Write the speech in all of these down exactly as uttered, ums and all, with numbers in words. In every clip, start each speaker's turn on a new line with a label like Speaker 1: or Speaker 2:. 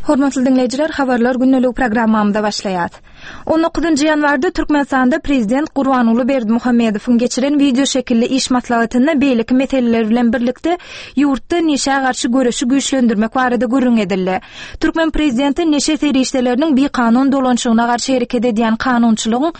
Speaker 1: Hormatly dinleyijiler, habarlar günnelik programmamda başlaýat. on dokuzunçy ýanwarda Türkmenistanda prezident Gurbanuly Berdimuhammedowyň geçiren video şekilli iş maslahatyna beýleki meseleler bilen birlikde ýurtda neşe garşy göreşi güýçlendirmek barada görüň edildi. Türkmen prezidenti neşe serişdeleriniň bir kanun dolanşygyna garşy hereket edýän kanunçylygyň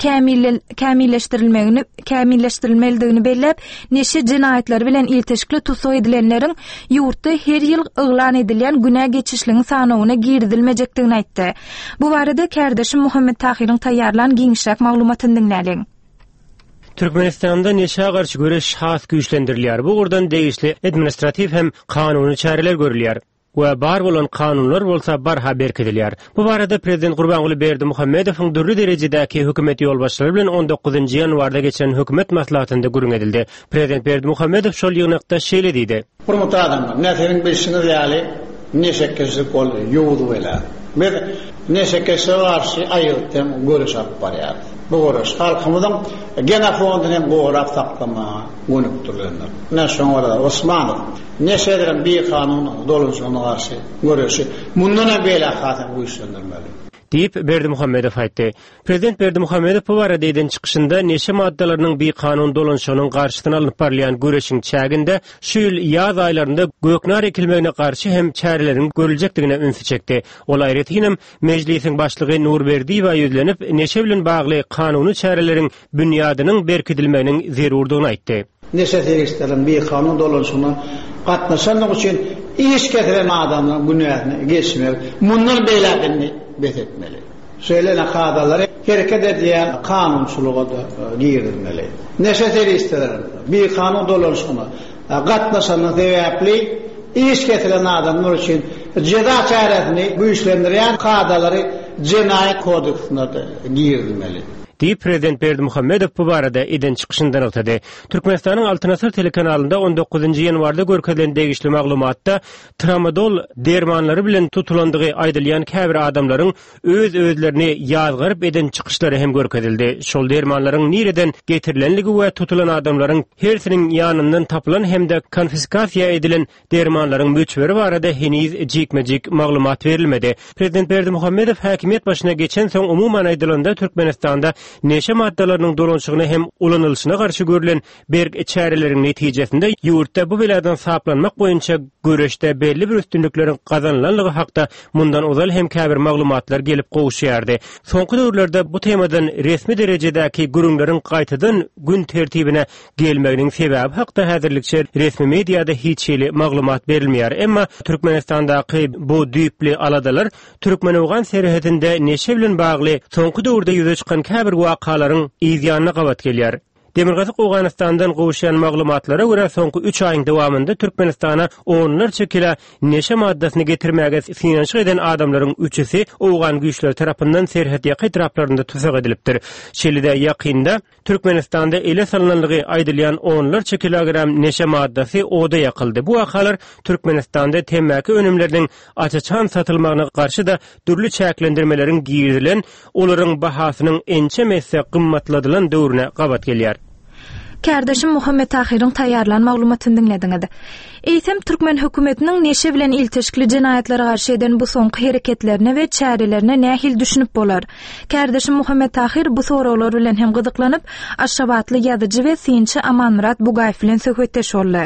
Speaker 1: kämilleşdirilmegini kämilleşdirilmelidigini belläp, neşe jinaýatlar bilen ilteşikli tutsak edilenleriň ýurtda her ýyl yglan edilýän günä geçişligiň sanawyna girdilmejekdigini aýtdy. Bu barada kardeşim Muhammed Tahiryň taýýarlan giňişräk maglumatyny dinläliň.
Speaker 2: Türkmenistanda neşe garşy göreş has güýçlendirilýär. Bu gurdan degişli administrativ hem kanuny çareler görülýär. Ve bar bolan kanunlar bolsa barha berkidilýär. Bu barada prezident Gurbanuly Berdimuhammedowyň dürli derejedäki hökümet ýolbaşçylary bilen on dokuzunçy ýanwarda geçen hökümet maslahatynda görüň edildi. Prezident Berdimuhammedow şol ýygnakda şeýle diýdi.
Speaker 3: Hurmatly adamlar, näseriň bilşiňiz ýaly neşe kesip bol ýowdy bela. Bir neşe kesip garşy aýyrtym göreş alyp barýar. Bu göreş halkymyzyň genofondyny goýrap saklama gönükdirlenler. Näşe wala Osmanow neşediren bir kanun dolanşygyna garşy göreşi mundan bela hatyp güýçlendirmeli
Speaker 2: deyip Berdimuhammedow aýtdy. Prezident Berdimuhammedow bu barada eden çykyşynda neşe maddalarynyň bir kanun dolanşygynyň garşysyny alyp barýan göreşiň çäginde şu ýyl ýaz aýlarynda göknar ekilmegine garşy hem çärelerin görüljekdigine ünsü çekdi. Ol aýratynam mejlisiň başlygy Nurberdiýewa ýüzlenip neşe bilen bagly kanuny çäreleriň bünýadynyň berkidilmeginiň zerurdygyny aýtdy.
Speaker 3: Neşe serişdelerin bir kanun dolanşygyna gatnaşanlyk üçin iş getiren adamlaryň günäsini geçmek, mundan beýlägini betetmeli. Söylenen kadaları hareket edýän kanunçylyga da girilmeli. Neşe serişdelerin bir kanun dolanşygyna gatnaşanlyk sebäpli iş getiren adamlar üçin ceza çäresini güýçlendirýän kadalary Jinaýat kodeksine da girilmeli.
Speaker 2: Deyip Prezident Berdimuhammedow bu barada eden çykyşyndan ötedi. Türkmenistanyň Altynasır telekanalynda on dokuzunçy ýanwarda görkezlen degişli maglumatda tramadol dermanlary bilen tutulandygy aýdylýan käbir adamlaryň öz özlerini ýazgyryp eden çykyşlary hem görkezildi. Şol dermanlaryň nireden getirilenligi we tutulan adamlaryň hersiniň ýanyndan tapylan hemde konfiskasiýa edilen dermanlaryň müçberi barada heniz jikmejik maglumat berilmedi. Prezident Berdimuhammedow häkimiýet başyna geçen soň umuman aýdylanda Türkmenistanda neşe maddalarynyň dolanşygyna hem ulanylşyna garşy görülen berk çäreleriň netijesinde ýurtda bu beladan saplanmak boýunça göreşde belli bir üstünlikleriň gazanlanlygy hakda mundan uzal hem käbir maglumatlar gelip gowuşýardy. Soňky döwürlerde bu temadan resmi derejedäki gürüňleriň gaýtadan gün tertibine gelmeginiň sebäbi hakda häzirlikçe resmi mediada hiç şeýle maglumat berilmeýär. Emma Türkmenistandaky bu düýpli aladalar Türkmen owgan serhetinde neşe bilen bagly soňky döwürde ýüze çykan käbir wakalaryň izýanyna gabat gelýär. Demirgazyk Owganystandan gowuşan maglumatlara görä soňky üç aýyň dowamında Türkmenistana onlarça kilo neşe maddasyny getirmäge sinançyk eden adamlaryň üçüsi owgan güýçler tarapyndan serhet ýaky etraplarynda tutsak edilipdir. Şeýle-de ýakynda Türkmenistanda ele salananlygy aýdylýan onlarça kilogram neşe maddasy oda ýakyldy. Bu wakalar Türkmenistanda temmäki önümleriniň açyçan satylmagyna garşy da dürli çäklendirmeleriň giýilen, olaryň bahasynyň ençe messe gymmatladylan döwrüne gabat gelýär.
Speaker 1: Kardeşim Muhammed Tahiryň taýýarlan maglumatyny dinlediňiz. Eýsem Türkmen hökümetiniň neşe bilen ilteşikli jinaýatlary garşy eden bu soňky hereketlerine we çärelerine nähil düşünüp bolar? Kardeşim Muhammed Tahir bu soralar bilen hem gyzyklanyp, Aşgabatly ýazyjy we synçy Amanmurat Bugaýew bilen söhbetdeş boldy.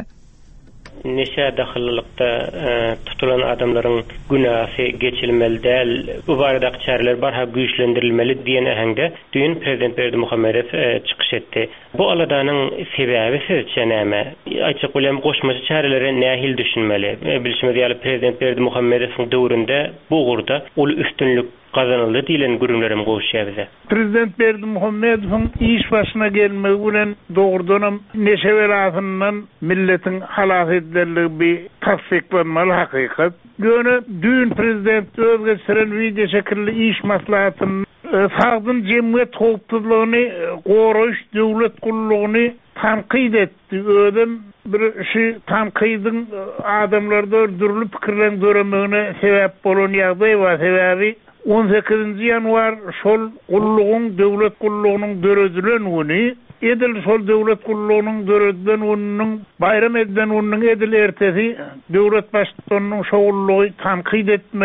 Speaker 2: Neşe dahillykda e, tutulan adamlaryň günäsi geçilmeli däl, bu barada çäreler barha güýçlendirilmeli diýen ähengde düýün prezident Berdimuhammedow e, çykyş etdi. Bu aladanyň sebäbi sizçe näme? Açyk bolýan goşmaçy çärelere nähil düşünmeli? E, Bilşime diýeli prezident Berdimuhammedowyň döwründe bu gurda ol üstünlük kazanıldı diýilen gürümlerim gowuşýar bize.
Speaker 4: Prezident Berdimuhammedowyň iş başyna gelmegi bilen dogrudan neşe belasyndan milletiň halak edilenligi bir tasdiklanmaly hakykat. Göne düýün prezident özge süren video şekilli iş maslahatyny sagdyn jemgyýet howpsuzlygyny goraýyş döwlet gullugyny tanqid etdi. Ödüm bir şey tanqidin adamlarda dürli pikirlen göremegine sebäp bolan ýagdaý we sebäbi on sekizinci ýanwar şol gullugyň döwlet gullugynyň döredilenigini edil şol döwlet gullugynyň döredileniginiň bayram edilen onuň edil ertesi döwlet başçysynyň şowullugy tanqid etmegi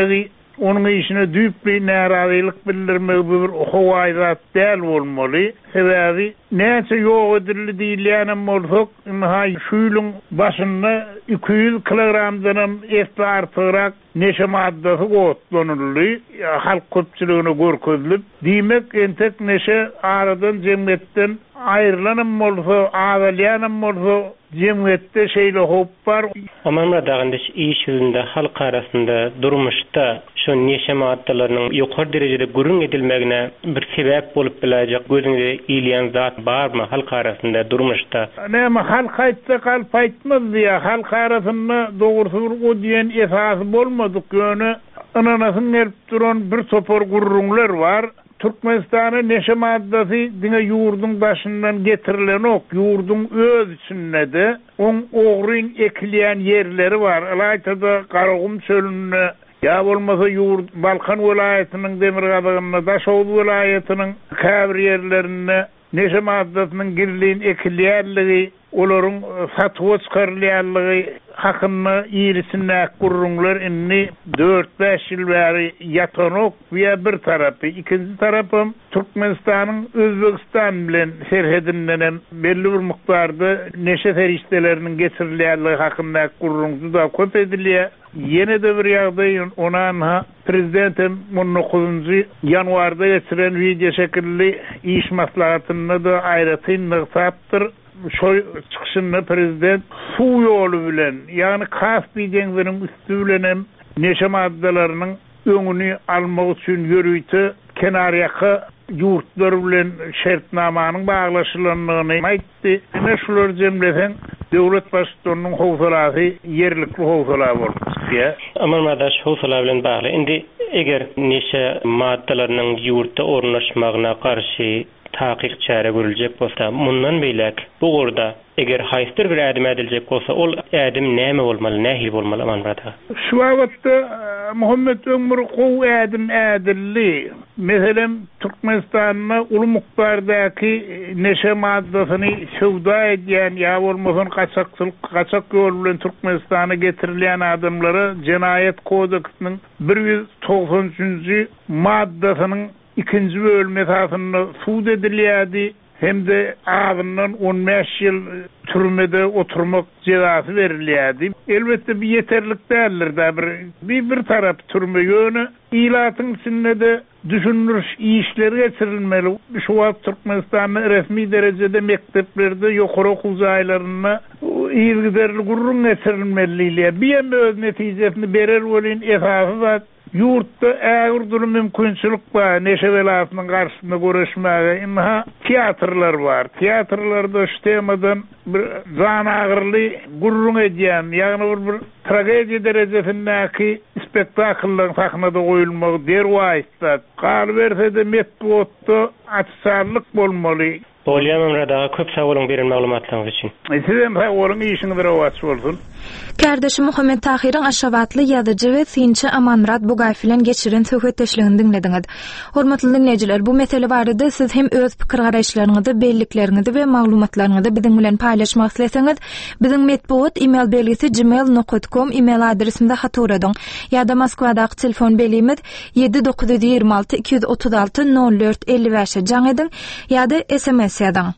Speaker 4: onun işine düýpli narazylyk bildirmek bir howaýzat däl bolmaly. Sebäbi näçe ýok edildi diýilýän bolsak, hay şuýlyň başynda iki yüz kilogramdan esli artyrak neşe maddasy gotlanyldy. Halk köpçüligine görkezilip, diýmek entek neşe aradan jemgyýetden aýrylanan bolsa, awalýanan bolsa cemiyette şeyle hop var.
Speaker 2: Aman dağında iş yüzünde halk arasında durmuşta şu neşe maddelerini yukarı derecede gurun edilmegine bir sebep bolup bilecek gözünde iyleyen zat var mı halk arasında durmuşta?
Speaker 4: Nema halk aytsa kalp aytmaz diye halk arasında doğrusu o diyen esası bolmadık yönü ananasın erip duran bir topor gurrunlar var. Türkmenistan'a neşe maddesi dine yurdun başından getirilen ok, yurdun öz içinde de on oğrun ekleyen yerleri var. Alaytada Karagum çölüne ya olmasa yurt Balkan vilayetinin Demirgadağı'na, Daşoğlu vilayetinin kabir yerlerine neşe maddesinin girliğin ekleyenliği, olorun satıva çıkarlayanlığı hakkında iyilisinden kurrunlar inni dört beş yıl beri yatanok veya bir tarafı. İkinci tarafım Türkmenistan'ın Özbekistan bilen serhedinden belli bir miktarda neşe feriştelerinin getirilenliği hakkında kurruncu da köp ediliyor. Yine de bir yağdayın ona Prezidentim on dokuzuncu yanvarda geçiren video şekilli iş maslahatını da ayrıtın saptır. Şoy çıkışında prezident su yolu bilen yani Kaspi denglerinin üstü bilen neşe maddelerinin öňüni almak üçün yürüýti kenaryaky yurtlar bilen şertnamanyň baglaşylanlygyny aýtdy. Ene şular jemlesen döwlet başçysynyň howsalasy yerlikli howsala bolupdy.
Speaker 2: Aman madaş howsala bilen bagly. Indi eger neşe maddeleriniň yurtda ornaşmagyna garşy taqiq çare görülecek bolsa, mundan beýlek bu gorda eger haýstir bir ädim edilecek bolsa, ol ädim näme bolmaly, nähil bolmaly aman brata?
Speaker 4: Şu wagtda Muhammed Ömür gow ädim ädilli. Meselem Türkmenistan'na ulu mukbardaky neşe maddasyny şowda edýän ýa bolmasyn kaçakçylyk, kaçak ýol bilen Türkmenistan'a getirilýän adamlara Cinayet Kodeksiniň bir yüz doksan üçünji maddasynyň ikinci bölme tarafında suud edilýärdi. Hem de ağından on beş yıl türmede oturmak cezası verilýärdi. Elbette bir yeterlik değerler de bir, bir, bir taraf türme yönü. İlatın içinde de düşünülür işleri geçirilmeli. Şu an Türkmenistan'da resmi derecede mekteplerde yukarı okul zayilarına ilgiderli gurrun geçirilmeli. Bir hem öz neticesini berer olin esası da yurtta ägir durum mümkinçilik var. Neşe velasynyň karşısında görüşmäge imha tiyatrlar var. Tiyatrlarda şu temadan bir zan agyrly gurrun edýän, ýagny bir, bir tragediýa derejesindäki spektakllar sahnada goýulmagy derwäýtdi. Galy berse de metbuatda açsarlyk bolmaly.
Speaker 2: Bolýan radaga köp sag bolan beren maglumatlaryňyz üçin.
Speaker 4: Sizem sag bolan, işiňizde rawat bolsun.
Speaker 1: Kardeşim Muhammed Tahir'in aşavatlı ýazyjy we synçy Amanrat Bugaýew bilen geçiren söhbetdeşligini dinlediňiz. Hormatly dinleýijiler, bu mesele barada siz hem öz pikir garaşlaryňyzy, bellikleriňizi we maglumatlaryňyzy biziň bilen paýlaşmak isleseňiz, biziň medbuat email belgisi gmail nokta com email adresimizde hat uradyň. Ýa-da Moskwadaky telefon belgimiz yedi dokuz ýygy alty iki yüz otuz alty nol dört elli beş jaň ediň, ýa-da S M S ýazyň.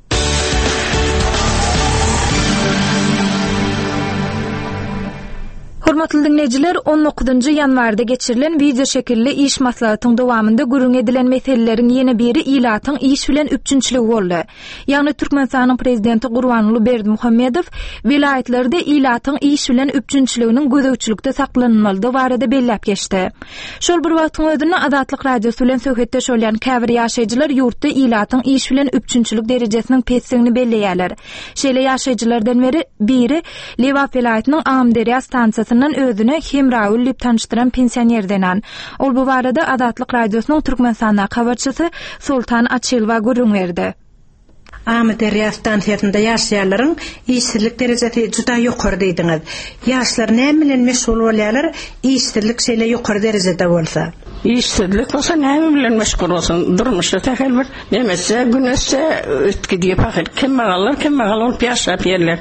Speaker 1: Hormatly dinleyijiler, on dokuzuncu ýanwarda geçirilen video şekilli iş maslahatynyň dowamında gurrun edilen meseleleriň ýene biri ilatyň iş bilen üçünçiligi boldy. Ýagny Türkmenistanyň prezidenti Gurbanuly Berdimuhammedow vilayetlerde ilatyň iş bilen üçünçiliginiň gözegçilikde saklanmaly barada bellap geçdi. Şol bir wagtyň özünde Azatlyk radiosu bilen söhbetdeş bolýan käbir ýaşaýjylar ýurtda ilatyň iş bilen üçünçilik derejesiniň pesdigini belleýärler. Şeýle ýaşaýjylardan biri biri Lewap vilayetynyň Amderya stansiýasy özüne Hemraul dip tanıştıran pensionerdenan. Ol bu barada Azatlyk radiosynyň Türkmenistana habarçysy Sultan Açylwa gurrun berdi.
Speaker 5: Amderya stansiýasynda ýaşaýarlaryň işsizlik derejesi juda ýokary diýdiňiz. Ýaşlar näme bilen meşgul bolýarlar? İşsizlik şeýle ýokary derejede bolsa.
Speaker 6: İşsizlik bolsa näme bilen meşgul bolsun? Durmuşda täkel bir nemese, güneşe ötki diýip hakir kim magallar, kim magal olup ýaşap ýerler.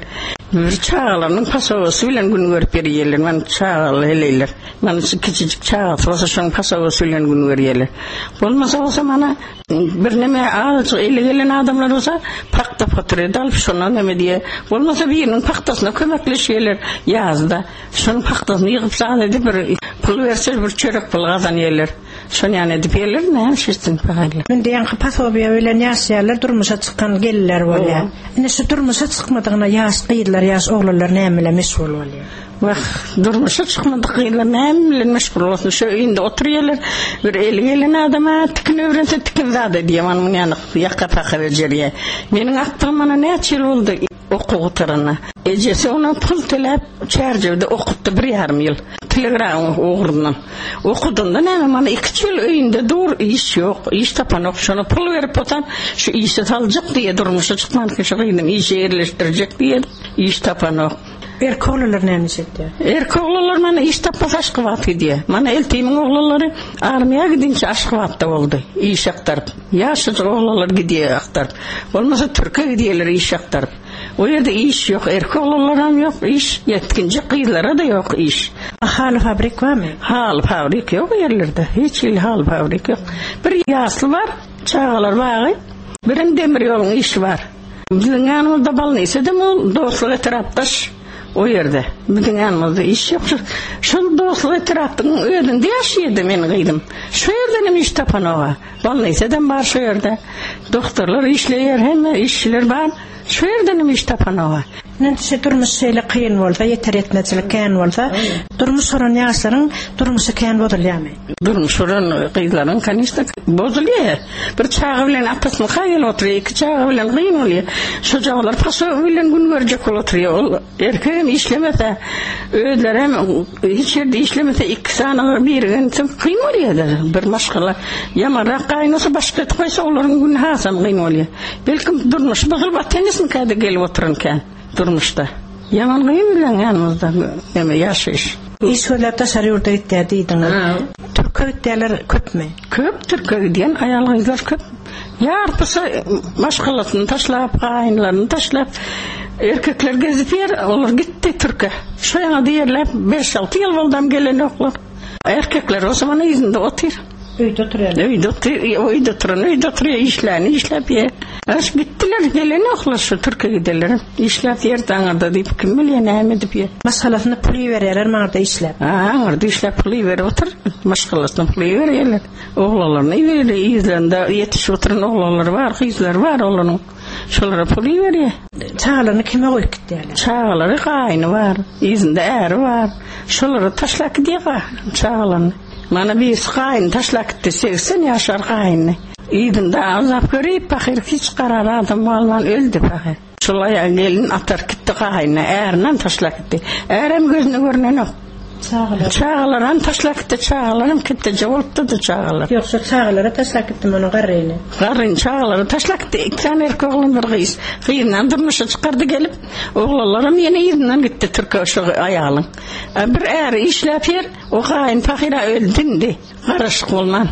Speaker 6: Bir çağalarının pasavası bilen gün görüp yerler. Men çağal heleyler. Men küçücük çağal olsa şun pasavası bilen gün görüyorlar. Olmasa olsa mana bir neme ağız ele gelen adamlar olsa pakta faturayı alıp şuna neme diye. Olmasa birinin paktasına kömekleşiyorlar yazda. Şunun paktasını yığıp sadece bir pul verse bir çörek pul kazanıyorlar. Şunu yani edip yerler ne hem şiştin pahalı.
Speaker 5: Men diyen pasobiya öyle yaşayanlar durmuşa çıkan gelirler böyle. Ne şu durmuşa çıkmadığına yaş kıyırlar, yaş oğullar neymeyle meşgul oluyor.
Speaker 6: Bak durmuşa çıkmadık kıyırlar neymeyle meşgul olsun. Şu önünde oturuyorlar. Bir eli gelen adama tikin öğrense tikin zade diye. Manımın yanı yakka pakı verceriye. Benim aklım bana ne açıl oldu oku tarana. Ecesi ona pul telep çercevde okuttu bir yarım yıl. Telegram oğurundan. Okuduğunda ne bana iki yıl önünde dur iş yok. İş tapan yok. Şunu pul verip otan şu işi alacak diye durmuşa çıkman ki şu kıydım işi yerleştirecek diye iş tapan yok.
Speaker 5: Erkoğlular neymiş etti?
Speaker 6: Erkoğlular bana iş tapmaz aşkı vatı diye. Bana eltimin oğulları armaya gidince aşkı vatı oldu. İş aktarıp. Yaşlı oğullar gidiyor aktarıp. Olmasa Türkiye gidiyorlar iş aktarıp. O yerde iş yok. Erkoğlularım yok iş. Yetkince kıyılara da yok iş.
Speaker 5: Hal fabrik var mı?
Speaker 6: Hal fabrik yok yerlerde. Hiç il hal fabrik yok. Bir yaşlı var. Çağalar var. Birin demir yolun işi var. Bizim yanımızda bal neyse de mi dostluğu etraftaş. O yerde. Bizim yanımızda iş yok. Şu dostluğu etraftın önünde yaşıyordu ben kıydım. Şu yerden iş tapan oğa. Bal neyse de var şu yerde. Doktorlar işleyer hem işçiler var. Şu yerden iş tapan oğa.
Speaker 5: Nentişe durmuş şeyle kıyın olsa, yeter etmecilik kıyın olsa, durmuş soran yaşların durmuşu kıyın bozuluyor mu?
Speaker 6: Durmuş soran kıyıların kanişte bozuluyor. Bir çağı bilen apasını kayın oturuyor, iki çağı bilen kıyın oluyor. Şu çağlar paso bilen gün verecek oturuyor. Erkeğim işlemese, öğüdler hem hiç yerde işlemese iki sana bir gün kıyın oluyor da. Bir maşkala yamarak kayın olsa başka koysa onların gün hasan kıyın oluyor. Belki durmuş bakıl batenisini kayda gelip otururken. Durmuşta. Yaman kıyım bilen yanımızda deme yaşayış.
Speaker 5: İş öyle taşar yurda gittiğiydiniz. Türkiye gittiğiler köp mü?
Speaker 6: Köp Türkiye gidiyen ayalıylar köp. Yarpısa maşkalasını taşlap, kayınlarını taşlap. Erkekler gezip yer olur gitti Türkiye. Şu yana diyerler beş altı yıl oldum gelen yoklar. Erkekler o zaman izinde otur.
Speaker 5: Uydu oturuyorlar.
Speaker 6: Uydu oturuyor, uydu oturuyor, uydu oturuyor, işlerini işlep yer. Aş gittiler, gelen yoklar şu Türkiye giderler. İşlep yer dağında deyip kim biliyor ne emedip yer.
Speaker 5: Maskalasını pulu verirler mi orada işlep?
Speaker 6: Haa, orada işlep pulu verir otur. Maskalasını pulu verirler. Oğlalarını verir, izlerinde yetiş oturan oğlalar var, kızlar var oğlanın. Şolara pulu veriyor.
Speaker 5: Çağlarını kime koyup gittiler?
Speaker 6: Çağları kayını var, izinde eri var. Şolara taşlak gidiyor çağlarını. Bana bir kayın taşlak gitti, seksen yaşar kayını. İyidinde azap göreyip bakır, hiç karar adam malman öldü bakır. Şolaya gelin atar gitti kayını, eğerinden taşlak gitti. Eğerim gözünü görünen yok.
Speaker 5: Çağlar.
Speaker 6: Çağlarım taşlak gitti, çağlarım gitti, cevaptı da çağlar.
Speaker 5: Yoksa çağlara taşlak gittim onun garrayını.
Speaker 6: Garrayın çağları taşlak gitti, iki tane erkek oğlum bir kız. Kıyından durmuşa çıkardı gelip, oğlalarım yine iyinden gitti Türkiye şu ayağın. Bir eğer işlep yer, o kayın fakira öldündü, karışık olman.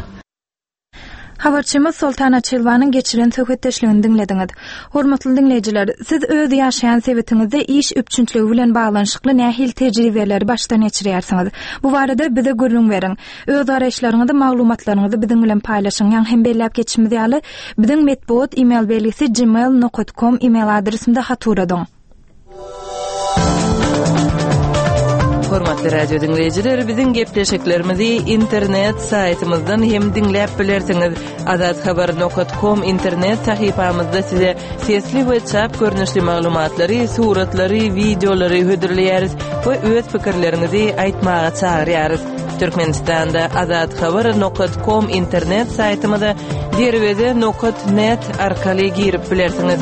Speaker 1: Habarçymyz Sultana Çelwanyň geçiren söhbetdeşligini dinlediňiz. Hormatly dinleýijiler, siz öz ýaşaýan sebetiňizde iş üpçünçligi bilen baglanyşykly nähil tejribeleri başdan geçirýärsiňiz? Bu barada bize görüň beriň. Öz araýşlaryňyzy, maglumatlaryňyzy biziň bilen paýlaşyň. Ýa hem belläp geçişimiz ýaly biziň medbot email belgisi gmail nokta com email adresimde haturadyň.
Speaker 7: Hormatly radio dinleyijiler, biziň gepleşiklerimizi internet saýtymyzdan hem dinläp bilersiňiz. azat habar nokta com internet sahypamyzda size sesli we çap görnüşli maglumatlary, suratlary, videolary hödürleýäris we öz pikirlerinizi aýtmaga çagyrýarys. Türkmenistanda azat habar nokta com internet saýtymyza derwede nokta net arkaly girip bilersiňiz.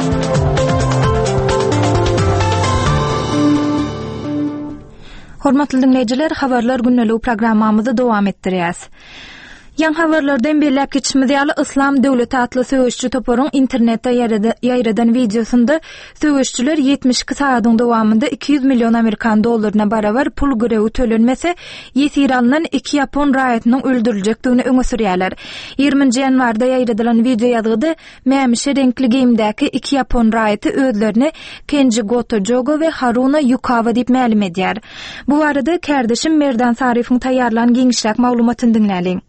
Speaker 7: Hormatly dinleyijiler, habarlar günnälik programmamyzy dowam etdirýäs.
Speaker 1: Yan haberlerden belläp geçişimiz ýaly Islam Döwleti atly söwüşçü toparyň internetde ýaýradan videosunda söwüşçüler yetmiş iki saatyň dowamında iki yüz milyon Amerikan dollaryna barabar pul görewi tölenmese ýetirandan iki Yapon raýatynyň öldüriljekdigini öňe sürýärler. ýygrüminji ýanwarda ýaýradylan video ýazgyda mämişe renkli giyimdäki iki Yapon raýaty özlerini Kenji Gotojogo we Haruna Yukawa diýip mälim edýär. Bu arada kardeşim Merdan Sarifoň taýýarlanan giňişlik maglumatyny dinläliň.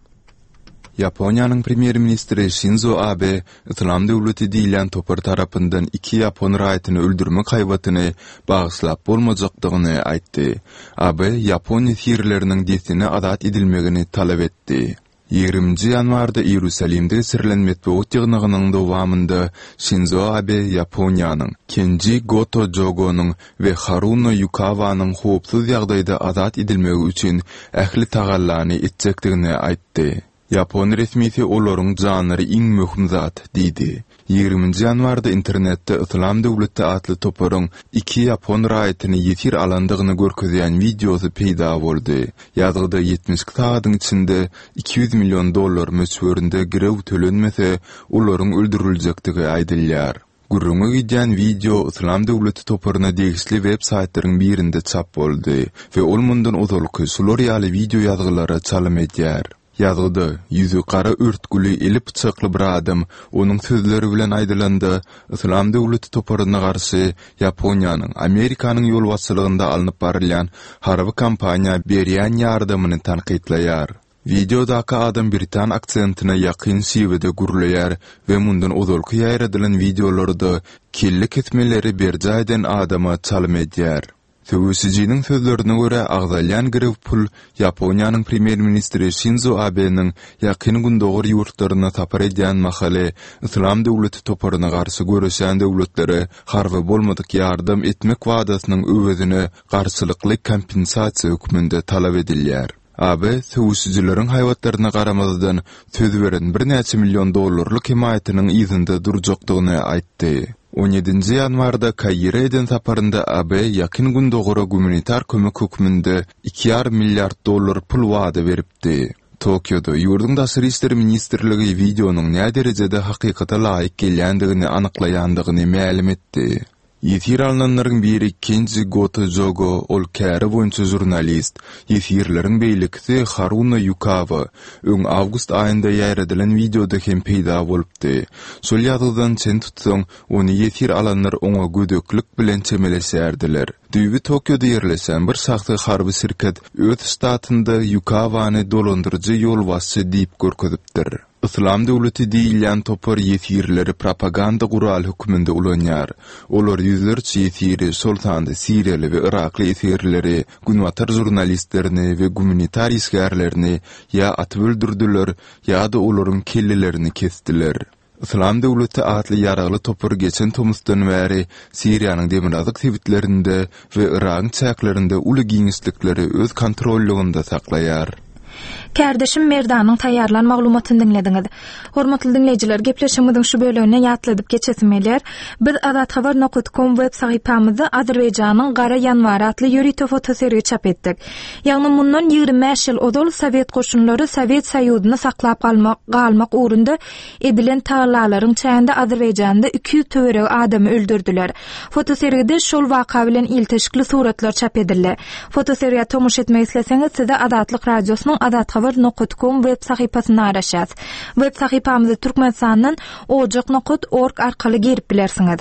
Speaker 8: Japonyanyň premier ministri Shinzo Abe, Islam Döwleti diýilen topar tarapyndan iki Yapon raýatyny öldürme gaýbatyny bagyslap bolmajakdygyny aýtdy. Abe Japon ýerleriniň desini azat edilmegini talap etdi. ýygrüminji ýanwarda Ýerusalimde sirlenmetbe otýagnygynyň dowamında Shinzo Abe Japonyanyň Kenji Gotojogo'nyň we Haruna Yukawanyň howpsuz ýagdaýda azat edilmegi üçin ähli tagallany etjekdigini aýtdy. Japon resmisi olaryň janary iň möhüm zat diýdi. ýygrüminji ýanwarda internetde Islam Döwleti atly toparyň iki Japon raýatyny ýetir alandygyny görkezýän videosy peýda boldy. Ýazgyda yetmiş iki saatyň içinde iki yüz milyon dollar möçberinde girew tölenmese olaryň öldüriljekdigi aýdylýar. Gurrunga gidýän video Islam Döwleti toparyna degişli web saytlaryň birinde çap boldy we ol mundan uzalky sular ýaly video ýazgylary çalym edýär. Ýazgyda ýüzü qara örtgüli eli bıçakly bir adam onuň sözleri bilen aýdylanda Islam Döwleti toparyna garşy Japonyanyň Amerikanyň ýolbaşçylygynda alınıp barylýan harby kampaniýa berýän ýardamyny tanqidlaýar. Videodaky adam Britan aksentina ýakyn şiwede gurulaýar we mundan uzalky ýaýradylan videolarda kelli ketmeleri berjaýdan adama çalym edýär. Söwüşçüniň sözlerine görä agzalyan girew pul Japonyanyň premier ministri Shinzo Abe'niň ýakyn gündogor ýurtlaryna tapar edýän mahale Islam Döwleti toparyna garşy görüşen döwletlere harby bolmadyk ýardam etmek wadasynyň öwedine garşylykly kompensasiýa hökmünde talap edilýär. Abe söwüşçüleriň haýwatlaryna garamazdan söz beren bir näçe milyon dollarlyk himayatynyň ýyzynda durjakdygyny aýtdy. on ýedinji ýanwarda Kaýryden saparynda Abe ýakyn gündogora gumanitar kömek hökmünde iki ýarym milliard dollar pul wada beripdi. Tokyoda ýurdun daşary işleri ministrligi videonyň näme derejede hakykata laýyk gelýändigini anyklaýandygyny mälim etdi. Ýetir alnanlaryň biri Kenji Gotojogo, ol käri boýunça jurnalist. Ýetirleriň beýlikçisi Haruna Yukawa öň awgust aýynda ýaýradylan videoda hem peýda bolupdy. Şol ýazgydan çen tutsaň, ony ýetir alanlar oňa gödöklük bilen çemeleşärdiler. Düýbi Tokyoda ýerleşen bir şahsy harby şirket öz statynda Yukawany dolandyrjy ýolbaşçy diýip görkezipdir. Islam Döwleti diýilen topar ýetirleri propaganda gural hökmünde ulanýar. Olar ýüzlerçe ýetiri Sultanda, Siriýaly we Irakly ýetirleri, günwatar jurnalistlerini we gumanitar isgärlerini ýa atyp öldürdiler ýa-da olaryň kellelerini kesdiler. Islam Döwleti atly ýaragly topar geçen tomusdan bäri Siriýanyň demirazlyk tebitlerinde we Irakyň çäklerinde uly giňişlikleri öz kontrollugynda saklaýar.
Speaker 1: Kardeşim Merdanyň taýýarlan maglumatyny dinlediňiz. Hormatly dinleýijiler, gepleşigimiziň şu bölümine ýatladyp geçesim gelýär. Biz azat habar nokta com web sahypamyzda Azerbaýjanyň Gara ýanwary atly ýörüýte fotoseriýa çap etdik. Ýagny mundan ýygrimi beş ýyl odol Sowet goşunlary Sowet Soýuzyny saklap galmak galmak ugrunda edilen taýlalaryň çäğinde Azerbaýjanda iki yüz töwereg adamy öldürdiler. Fotoseriýede şol waka bilen ilteşikli suratlar çap edildi. Fotoseriýa tomuş etmek isleseňiz size Azatlyk radiosynyň azat habar nokta com web sahypasyny araşýas. Web sahypamyzy türkmensanyň ojak nokta org arkaly girip bilersiňiz.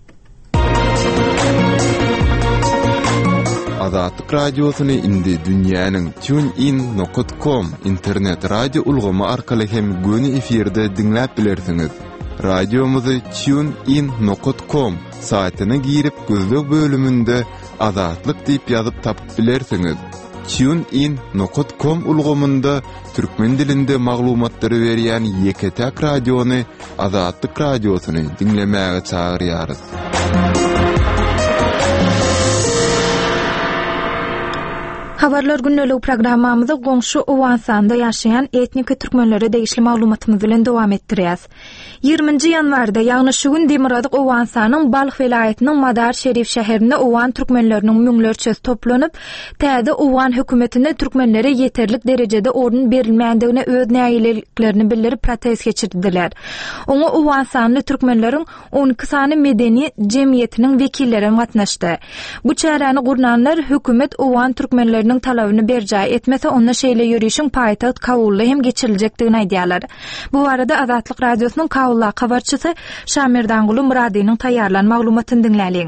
Speaker 8: Azatlyk radiosyny indi dünýäniň tunein nokta com internet radio ulgamy arkaly hem göni efirde dinläp bilersiňiz. Radiomuzy tunein nokta com saýtyna girip gözlük bölümünde Azatlyk diýip ýazyp tapyp bilersiňiz. tunein nokta com ulgamynda türkmen dilinde maglumatlary berýän Ýeketäk radiony Azatlyk radiosyny dinlemäge çagyrýarys.
Speaker 1: Habarlar günnälik programmamyzda goňşy Owansanda ýaşaýan etnik türkmenlere degişli maglumatymyz bilen dowam etdirýäs. ýygrüminji ýanwarda ýagny şu gün Demirgazyk Owansanyň Balyk welaýatynyň Madar Şerif şäherinde Owan türkmenleriniň müňlerçesi toplanyp, täze Owan hökümetine türkmenlere ýeterlik derejede orun berilmändigine öz näýeliklerini bildirip protest geçirdiler. Oňa Owansanly türkmenleriň on iki sany medeni jemgyýetiniň wekilleri gatnaşdy. Bu çäräni gurnanlar hökümet Owan türkmenleriniň talabyny berjä etmese onda şeýle ýürüýüşiň paýtaht Kabulda hem geçirilejekdigini aýdýarlar. Bu barada Azatlyk radiosynyň Kabulda habarçysy Şamir Danguly Muradynyň taýýarlan maglumatyny dinläliň.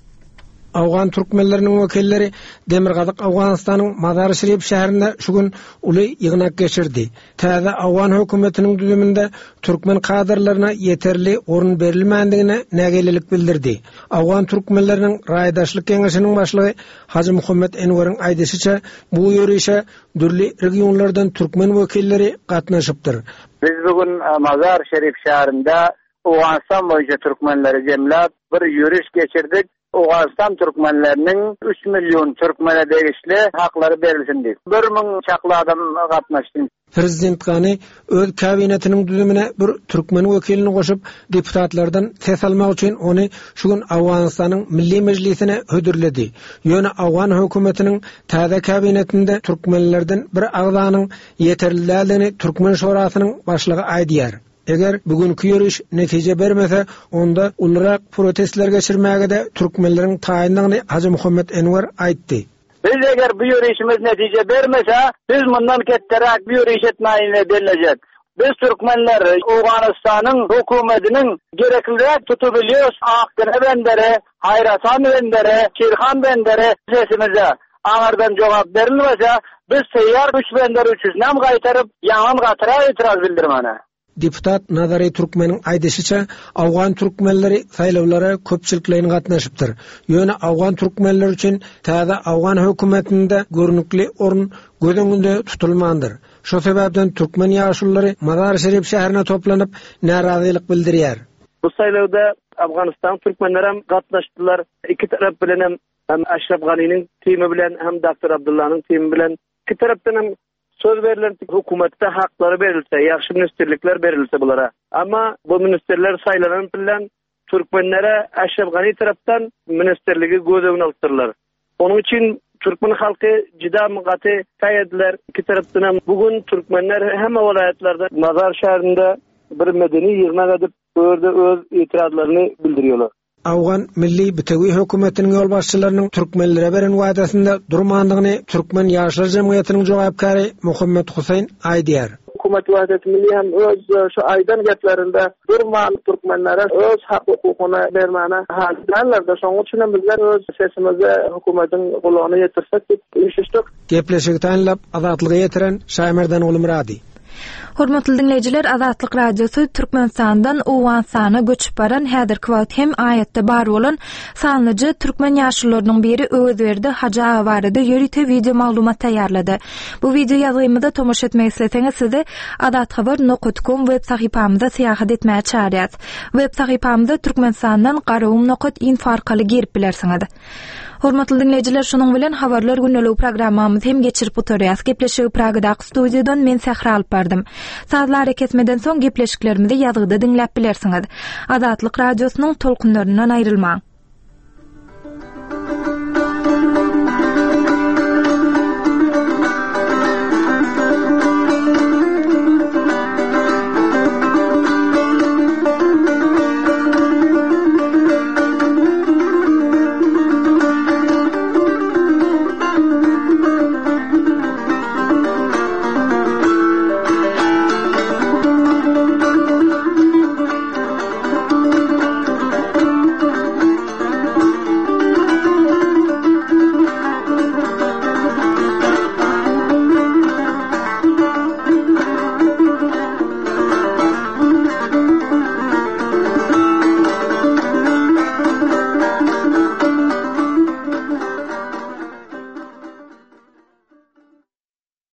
Speaker 9: Awgan türkmenleriniň wekilleri Demirgazyk Awganystanyň Madar Şerif şäherinde şu gün uly ýygnak geçirdi. Täze Awgan hökümetiniň düzüminde türkmen kadrlaryna ýeterli orun berilmändigine nägelelik bildirdi. Awgan türkmenleriniň raýdaşlyk keňeşiniň başlygy Haji Muhammed Enweriň aýdysynça bu ýürüýüşe dürli regionlardan türkmen wekilleri gatnaşypdyr.
Speaker 10: Biz bugün Madar Şerif şäherinde Awganistan boýunça türkmenleri jemläp bir ýürüş geçirdik. Owanstan türkmenlerinin üç milyon türkmene degişli haklary berilsin diýip. bir miň çakly adam gatnaşdy.
Speaker 9: Prezident Gany öz kabinetiniň düzümine bir türkmen wekilini goşup deputatlardan ses almak üçin ony şu gün Awganystanyň Milli Mejlisine hödürledi. Ýöne Awgan hökümetiniň täze kabinetinde türkmenlerden bir agzanyň ýeterliligini Türkmen Şurasynyň başlygy aýdýar. Eger bugünkü ýürüş netije bermese, onda ulrak protestler geçirmäge de türkmenleriň taýyndygyny Haji Muhammed Enwer aýtdy.
Speaker 10: Biz eger bu ýürüýüşimiz netije bermese, biz mundan ketderek bir ýürüýüş etmäýine berilejek. Biz türkmenler Awganystanyň hökümetiniň gereklilik tutup bilýäs, Akdere bendere, Haýratan bendere, Şirhan bendere sesimize aňardan jogap berilmese, biz teýýar üç bender üçüňem gaýtaryp ýaňan gatyra itiraz bildirmäne.
Speaker 9: Deputat Nazary Türkmeniň aýdysynça, Awgan türkmenleri saýlawlara köpçüliklerini gatnaşypdyr. Ýöne Awgan türkmenleri üçin täze Awgan hökümetinde görnükli orun göz öňünde tutulmandyr. Şo sebäpden türkmen ýaşullary Madar Şerif şäherine toplanyp narazylyk bildirýär.
Speaker 10: Bu saýlawda Awganystan türkmenleri hem gatnaşdylar. İki tarap bilen hem Aşraf Ganynyň timi bilen hem Doktor Abdullah'nyň timi bilen iki tarapdan hem söz verilen hökümette hakları berilse, yaxşı ministerlikler berilse bulara. Ama bu ministerler saylanan bilen Türkmenlere Aşraf Gany taraftan ministerligi göz öňüne aldylar. Onun için Türkmen halkı jida mıgaty taýdylar. İki tarapdan bugün Türkmenler hem welaýatlarda Mazar şäherinde bir medeni ýygnak edip öýerde öz itirazlaryny bildirýärler.
Speaker 9: Awgan Milli Bitegi hökümetiniň ýol başçylarynyň türkmenlere beren wagdasynda durmandygyny Türkmen ýaşlar jemgyýetiniň jogapkary Muhammed Husayn aýdýar.
Speaker 10: Hökümet wagdaty milli hem öz şu aýdan geplerinde durman türkmenlere öz hak hukukyny bermäne hallarda şoň üçin bizler öz sesimizi hökümetiň gulagyna ýetirsek diýip üşüşdik.
Speaker 9: Gepleşigi taýinlap azatlygy ýetiren Şaýmerden Uly Murady.
Speaker 1: Hormatly dinleyijiler, Azatlyk radiosu Türkmenistandan Owansana göçüp baran häzirki wagt hem aýatda bar bolan sanlyjy türkmen ýaşlarynyň biri özberdi Haja barada ýörüte video maglumat taýýarlady. Bu video ýazgymyzda tomoş etmek isleseňiz sizi azathabar nokta com web sahypamyzda syýahat etmäge çağırýas. Web sahypamyzda Türkmenistandan garawum nokta info arkaly girip bilersiňiz. Hormatly dinleyijiler, şonuň bilen habarlar günnelik programmamyz hem geçirip oturýas. Gepleşigi Pragadaky studiýadan men Sehra alyp bardym. Sazlary kesmeden soň gepleşiklerimizi ýazgyda dinläp bilersiňiz. Azatlyk radiosynyň tolkunlaryndan aýrylmaň.